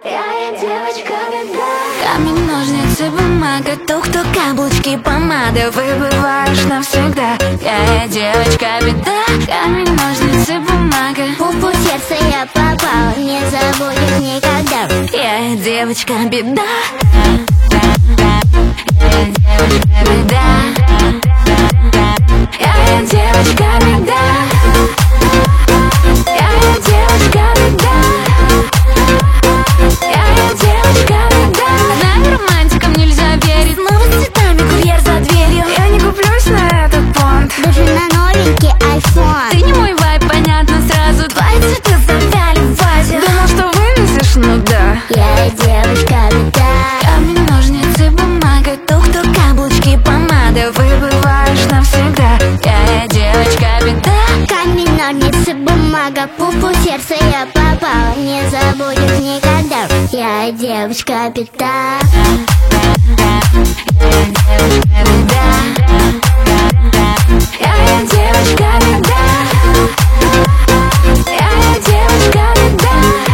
Я девочка беда. Камень, ножницы, бумага, тух-тух, каблучки, помада. Выбываешь навсегда. Я девочка беда. Камень, ножницы, бумага. Пупу сердце я попала, не забудешь никогда. Я девочка беда. Я девочка беда. Я девочка беда. Я девочка беда. Я девочка беда. Нами романтикам нельзя верить. Снова с цветами курьер за дверью. Я не куплюсь на этот понт. Даже на новенький iPhone. Ты не мой вайб, понятно сразу. Твои цветы завяли в вазе. Думал, что вывезешь, ну да. Я девочка беда. Камень, ножницы, бумага, тух-тух, каблучки, помада. Выбываешь навсегда. Я девочка беда. Камень, ножницы, бумага, пупу сердце я попала, не забудешь никогда. Я девочка беда. Я девочка беда. Я девочка беда. Я девочка беда.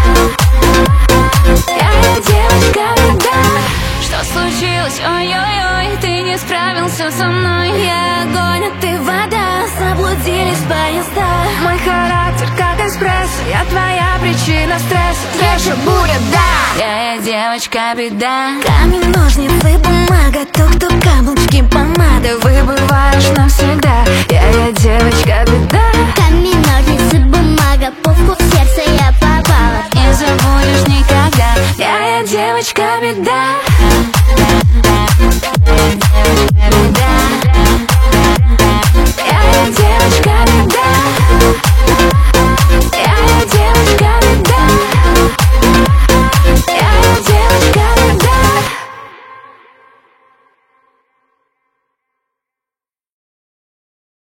Я девочка беда. Что случилось? Ой-ой-ой, ты не справился со мной. Я огонь, а ты вода. Заблудились поезда. Мой характер как эспрессо. Я твоя причина стресса. Свежая буря, да. Я девочка беда. Камень, ножницы, бумага, тух-тух, каблучки, помада. Выбываешь навсегда. Я девочка беда. Камень, ножницы, бумага, пупу в сердце я попала. Не забудешь никогда. Я девочка беда.